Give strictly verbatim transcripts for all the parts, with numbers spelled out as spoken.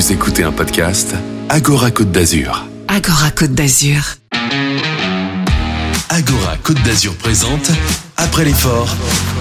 Vous écoutez un podcast Agora Côte d'Azur. Agora Côte d'Azur. Agora Côte d'Azur présente Après l'effort,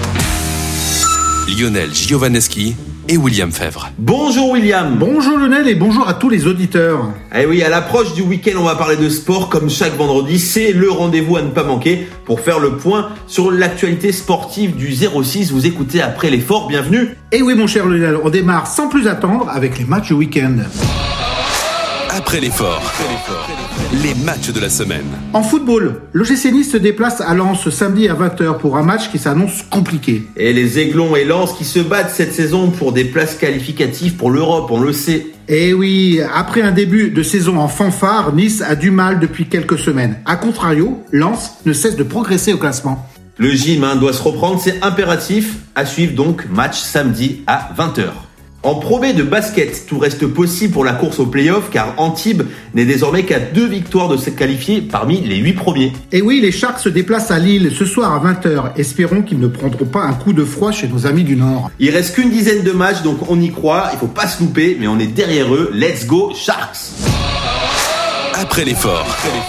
Lionel Giovaneschi et William Febvre. Bonjour William. Bonjour Lionel et bonjour à tous les auditeurs. Eh oui, à l'approche du week-end, on va parler de sport comme chaque vendredi. C'est le rendez-vous à ne pas manquer pour faire le point sur l'actualité sportive du zéro six. Vous écoutez Après l'effort, bienvenue. Et oui mon cher Lionel, on démarre sans plus attendre avec les matchs du week-end. Après l'effort, les matchs de la semaine. En football, l'O G C Nice se déplace à Lens ce samedi à vingt heures pour un match qui s'annonce compliqué. Et les Aiglons et Lens qui se battent cette saison pour des places qualificatives pour l'Europe, on le sait. Et oui, après un début de saison en fanfare, Nice a du mal depuis quelques semaines. A contrario, Lens ne cesse de progresser au classement. Le gym hein, doit se reprendre, c'est impératif. À suivre donc, match samedi à vingt heures. En Pro B de basket, tout reste possible pour la course au play-off car Antibes n'est désormais qu'à deux victoires de se qualifier parmi les huit premiers. Et oui, les Sharks se déplacent à Lille ce soir à vingt heures. Espérons qu'ils ne prendront pas un coup de froid chez nos amis du Nord. Il reste qu'une dizaine de matchs, donc on y croit. Il faut pas se louper, mais on est derrière eux. Let's go Sharks. Après l'effort,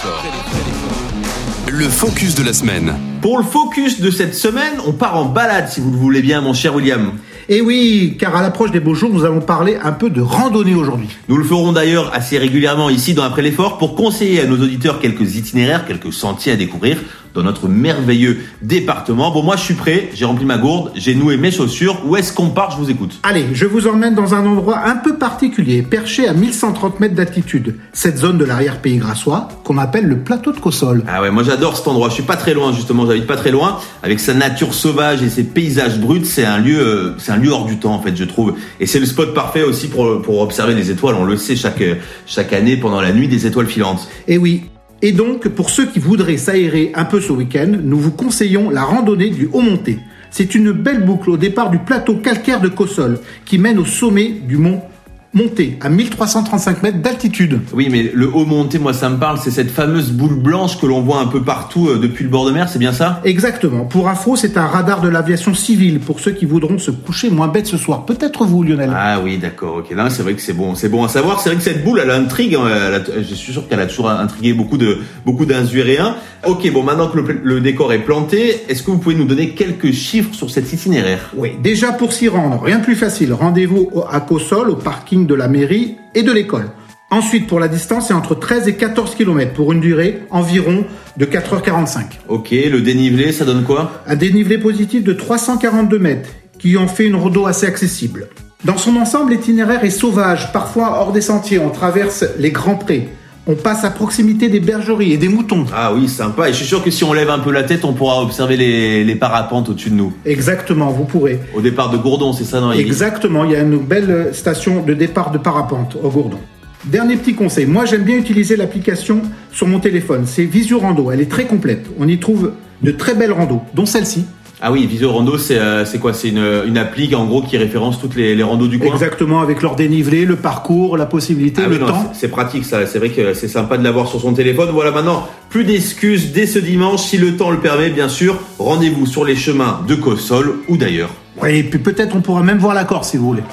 le focus de la semaine. Pour le focus de cette semaine, on part en balade si vous le voulez bien, mon cher William. Et oui, car à l'approche des beaux jours, nous allons parler un peu de randonnée aujourd'hui. Nous le ferons d'ailleurs assez régulièrement ici dans Après l'effort pour conseiller à nos auditeurs quelques itinéraires, quelques sentiers à découvrir dans notre merveilleux département. Bon, moi je suis prêt, j'ai rempli ma gourde, j'ai noué mes chaussures. Où est-ce qu'on part? Je vous écoute. Allez, je vous emmène dans un endroit un peu particulier, perché à mille cent trente mètres d'altitude. Cette zone de l'arrière-pays grassois qu'on appelle le plateau de Cossol. Ah ouais, moi j'adore cet endroit. Je suis pas très loin justement, j'habite pas très loin. Avec sa nature sauvage et ses paysages bruts, c'est un lieu, euh, c'est un lieu hors du temps en fait, je trouve. Et c'est le spot parfait aussi pour pour observer les étoiles. On le sait chaque chaque année pendant la nuit des étoiles filantes. Et oui. Et donc, pour ceux qui voudraient s'aérer un peu ce week-end, nous vous conseillons la randonnée du Haut-Monté. C'est une belle boucle au départ du plateau calcaire de Cossol, qui mène au sommet du mont Monté, à mille trois cent trente-cinq mètres d'altitude. Oui, mais le Haut-Monté, moi ça me parle, c'est cette fameuse boule blanche que l'on voit un peu partout euh, depuis le bord de mer, c'est bien ça? Exactement. Pour info, c'est un radar de l'aviation civile, pour ceux qui voudront se coucher moins bête ce soir. Peut-être vous, Lionel. Ah oui, d'accord, ok. Là, c'est vrai que c'est bon, c'est bon à savoir. C'est vrai que cette boule, elle intrigue. Hein, elle a, je suis sûr qu'elle a toujours intrigué beaucoup de beaucoup d'Azuréens. Ok, bon, maintenant que le, le décor est planté, est-ce que vous pouvez nous donner quelques chiffres sur cet itinéraire? Oui, déjà pour s'y rendre, rien de plus facile. Rendez-vous à Cossol, au parking de la mairie et de l'école. Ensuite, pour la distance, c'est entre treize et quatorze kilomètres pour une durée environ de quatre heures quarante-cinq. Ok, le dénivelé, ça donne quoi? Un dénivelé positif de trois cent quarante-deux mètres, qui en fait une rando assez accessible. Dans son ensemble, l'itinéraire est sauvage, parfois hors des sentiers. On traverse les grands prés. On passe à proximité des bergeries et des moutons. Ah oui, sympa. Et je suis sûr que si on lève un peu la tête, on pourra observer les, les parapentes au-dessus de nous. Exactement, vous pourrez. Au départ de Gourdon, c'est ça, non? Exactement, il y a une belle station de départ de parapente au Gourdon. Dernier petit conseil, moi j'aime bien utiliser l'application sur mon téléphone. C'est Visio Rando, elle est très complète. On y trouve de très belles randos, dont celle-ci. Ah oui, Visio Rando, c'est euh, c'est quoi? C'est une, une appli en gros qui référence toutes les, les randos du coin. Exactement, avec leur dénivelé, le parcours, la possibilité, ah le oui, non, temps. C'est, c'est pratique ça, c'est vrai que c'est sympa de l'avoir sur son téléphone. Voilà, maintenant, plus d'excuses dès ce dimanche, si le temps le permet, bien sûr. Rendez-vous sur les chemins de Cossol ou d'ailleurs. Oui, et puis peut-être on pourra même voir la Corse si vous voulez.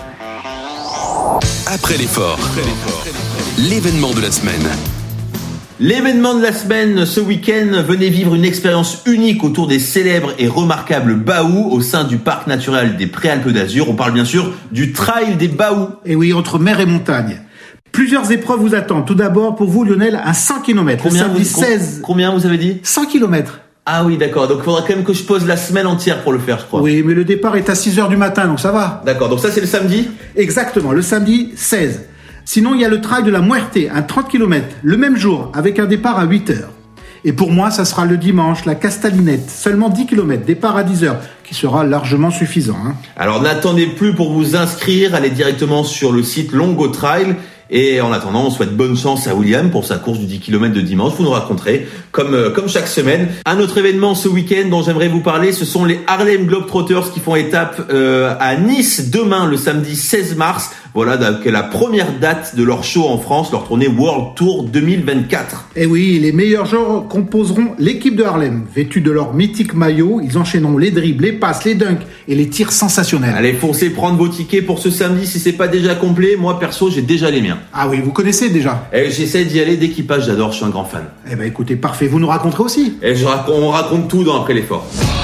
Après l'effort, l'événement de la semaine. L'événement de la semaine, ce week-end, venez vivre une expérience unique autour des célèbres et remarquables Baous au sein du parc naturel des Préalpes d'Azur. On parle bien sûr du Trail des Baous. Et oui, entre mer et montagne. Plusieurs épreuves vous attendent. Tout d'abord, pour vous, Lionel, un cent kilomètres. Combien, le samedi vous, seize. Combien vous avez dit? cent kilomètres. Ah oui, d'accord. Donc il faudra quand même que je pose la semaine entière pour le faire, je crois. Oui, mais le départ est à six heures du matin, donc ça va. D'accord, donc ça c'est le samedi? Exactement, le samedi seize. Sinon, il y a le trail de la Muerte, un trente kilomètres, le même jour, avec un départ à huit heures. Et pour moi, ça sera le dimanche, la Castalinette, seulement dix kilomètres, départ à dix heures, qui sera largement suffisant. Hein. Alors n'attendez plus pour vous inscrire, allez directement sur le site Longo Trail. Et en attendant, on souhaite bonne chance à William pour sa course du dix kilomètres de dimanche. Vous nous raconterez, comme euh, comme chaque semaine. Un autre événement ce week-end dont j'aimerais vous parler, ce sont les Harlem Globetrotters qui font étape euh, à Nice demain, le samedi seize mars. Voilà, qui est la première date de leur show en France, leur tournée World Tour deux mille vingt-quatre. Et oui, les meilleurs joueurs composeront l'équipe de Harlem. Vêtus de leur mythique maillot, ils enchaîneront les dribbles, les passes, les dunks et les tirs sensationnels. Allez, foncez prendre vos tickets pour ce samedi si c'est pas déjà complet. Moi, perso, j'ai déjà les miens. rien. Ah oui, vous connaissez déjà. Et j'essaie d'y aller dès qu'il passe, j'adore, je suis un grand fan. Eh ben écoutez, parfait, vous nous raconterez aussi. Et je raconte, on raconte tout dans Après l'effort.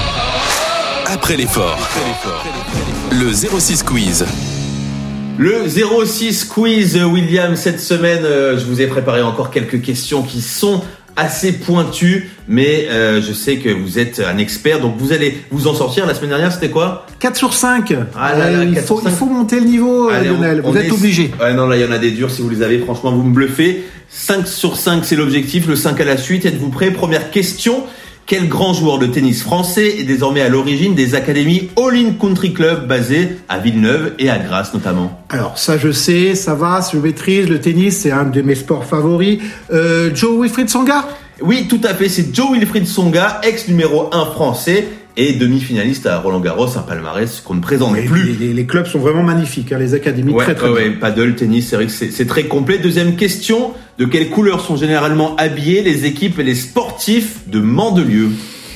Après l'effort, le zéro six quiz. Le zéro six quiz, William, cette semaine, euh, je vous ai préparé encore quelques questions qui sont assez pointues, mais euh, je sais que vous êtes un expert, donc vous allez vous en sortir. La semaine dernière, c'était quoi ? quatre sur cinq. Ah là là, euh, il, quatre faut, sur cinq. il faut monter le niveau, Allez, Lionel, on- vous on êtes est- obligé. Ouais, non, là, il y en a des durs, si vous les avez, franchement, vous me bluffez. cinq sur cinq, c'est l'objectif, le cinq à la suite. Êtes-vous prêts ? Première question. Quel grand joueur de tennis français est désormais à l'origine des académies All-in Country Club basées à Villeneuve et à Grasse notamment ? Alors ça je sais, ça va, je maîtrise, le tennis c'est un de mes sports favoris. Euh, Joe Wilfried Tsonga ? Oui, tout à fait, c'est Joe Wilfried Tsonga, ex numéro un français et demi-finaliste à Roland-Garros, un palmarès qu'on ne présente Ouais, plus. les, les- les clubs sont vraiment magnifiques, hein, les académies Ouais, très très ouais, bien. ouais, paddle, tennis, c'est vrai que c'est, c'est très complet. Deuxième question, de quelles couleurs sont généralement habillés les équipes et les sportifs de Mandelieu ?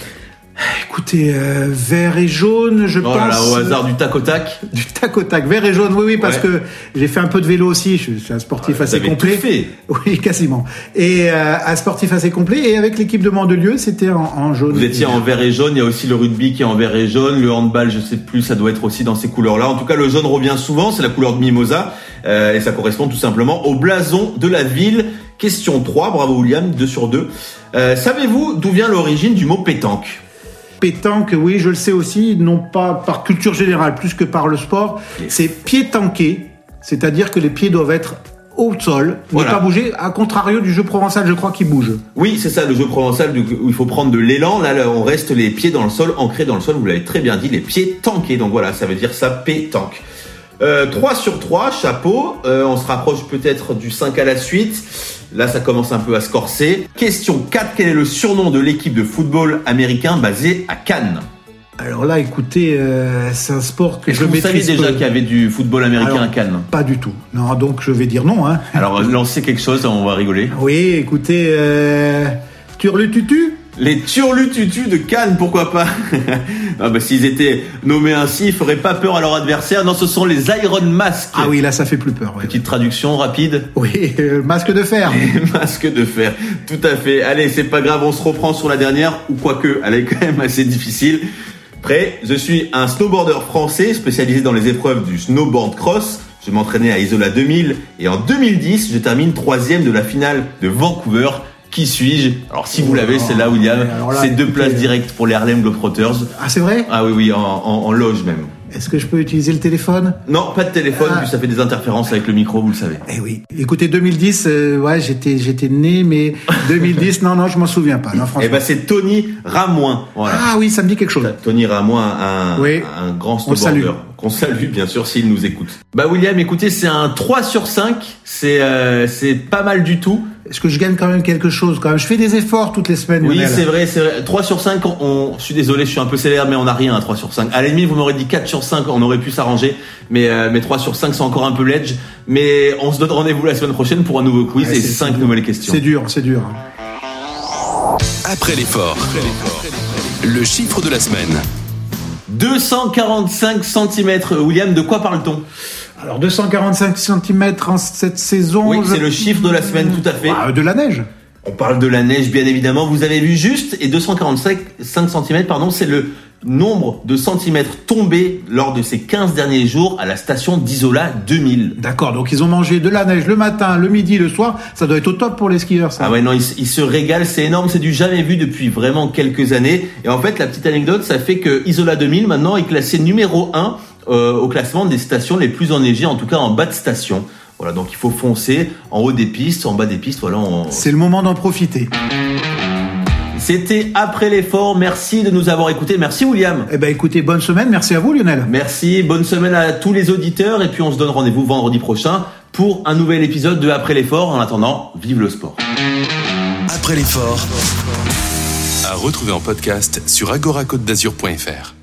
Écoutez, euh, vert et jaune, je Oh pense. là là, au hasard du tac au tac. Du tac au tac, vert et jaune, oui, oui, parce Ouais. que j'ai fait un peu de vélo aussi, je suis un sportif Vous assez avez complet. tout fait. Oui, quasiment. Et euh, un sportif assez complet, et avec l'équipe de Mandelieu, c'était en, en jaune. Vous étiez en vert et jaune, il y a aussi le rugby qui est en vert et jaune, le handball, je sais plus, ça doit être aussi dans ces couleurs-là. En tout cas, le jaune revient souvent, c'est la couleur de Mimosa, euh, et ça correspond tout simplement au blason de la ville. Question trois, bravo William, deux sur deux. Euh, savez-vous d'où vient l'origine du mot pétanque ? Pétanque, oui, je le sais aussi, non pas par culture générale, plus que par le sport. Yes. C'est pied-tanqué, c'est-à-dire que les pieds doivent être au sol, Voilà. ne pas bouger, à contrario du jeu provençal, je crois qu'il bouge. Oui, c'est ça, le jeu provençal du- où il faut prendre de l'élan. Là, là, on reste les pieds dans le sol, ancrés dans le sol, vous l'avez très bien dit, les pieds tankés. Donc voilà, ça veut dire ça, pétanque. Euh, trois sur trois, chapeau. Euh, on se rapproche peut-être du cinq à la suite. Là, ça commence un peu à se corser. Question quatre, quel est le surnom de l'équipe de football américain basée à Cannes ? Alors là, écoutez, euh, c'est un sport que Est-ce je que vous saviez maîtrise déjà peu. qu'il y avait du football américain Alors, à Cannes ? Pas du tout. Non, donc je vais dire non. Hein. Alors, lancez quelque chose, on va rigoler. Oui, écoutez, euh, Turlututu. Les Turlututu de Cannes, pourquoi pas ? Ah bah, s'ils étaient nommés ainsi, ils feraient pas peur à leur adversaire. Non, ce sont les Iron Mask. Ah oui, là, ça fait plus peur. Ouais. Petite traduction rapide. Oui, euh, masque de fer. Masque de fer. Tout à fait. Allez, c'est pas grave, on se reprend sur la dernière, ou quoique, elle est quand même assez difficile. Prêt ? Je suis un snowboarder français spécialisé dans les épreuves du snowboard cross. Je m'entraînais à Isola deux mille et en deux mille dix, je termine troisième de la finale de Vancouver. Qui suis-je ? Alors si vous Oh l'avez, là, c'est là, William. ouais, alors là, C'est deux écoutez, places directes pour les Harlem Globetrotters. Ah, c'est vrai ? Ah oui, oui, en, en, en loge même. Est-ce que je peux utiliser le téléphone ? Non, pas de téléphone, Ah. puis ça fait des interférences avec le micro, vous le savez. Eh oui. Écoutez, deux mille dix, euh, ouais, j'étais, j'étais né, mais deux mille dix, non, non, je m'en souviens pas. Non, franchement. Eh ben c'est Tony Ramoin. Voilà. Ah oui, ça me dit quelque chose. Tony Ramoin, un, Oui. un grand On le salue. snowboarder. Qu'on salue, bien sûr, s'il nous écoute. Bah William, écoutez, c'est un trois sur cinq. C'est euh, c'est pas mal du tout. Est-ce que je gagne quand même quelque chose quand même ? Je fais des efforts toutes les semaines. Oui, Lionel. c'est vrai, c'est vrai. trois sur cinq, on, on- je suis désolé, je suis un peu sévère, mais on n'a rien à trois sur cinq. À la limite, vous m'aurez dit quatre sur cinq, on aurait pu s'arranger. Mais, euh, mais trois sur cinq, c'est encore un peu ledge. Mais on se donne rendez-vous la semaine prochaine pour un nouveau quiz Ouais, et c'est- cinq c'est- nouvelles questions. C'est dur, c'est dur. Après l'effort, le chiffre de la semaine. deux cent quarante-cinq centimètres. William, de quoi parle-t-on ? Alors deux cent quarante-cinq centimètres en cette saison. Oui, je- c'est le chiffre de la semaine, tout à fait. Ah, de la neige. On parle de la neige, bien évidemment. Vous avez vu juste. Et deux cent quarante-cinq centimètres, pardon, c'est le nombre de centimètres tombés lors de ces quinze derniers jours à la station d'Isola deux mille. D'accord, donc ils ont mangé de la neige le matin, le midi, le soir. Ça doit être au top pour les skieurs, ça. Ah ouais, non, ils, ils se régalent, c'est énorme, c'est du jamais vu depuis vraiment quelques années. Et en fait, la petite anecdote, ça fait que Isola deux mille, maintenant, est classé numéro un euh, au classement des stations les plus enneigées, en tout cas en bas de station. Voilà, donc il faut foncer en haut des pistes, en bas des pistes, voilà. On... C'est le moment d'en profiter. C'était Après l'effort, merci de nous avoir écoutés, merci William. Eh ben écoutez, bonne semaine, merci à vous Lionel. Merci, bonne semaine à tous les auditeurs et puis on se donne rendez-vous vendredi prochain pour un nouvel épisode de Après l'effort. En attendant, vive le sport. Après l'effort, à retrouver en podcast sur agora côte d'azur point f r.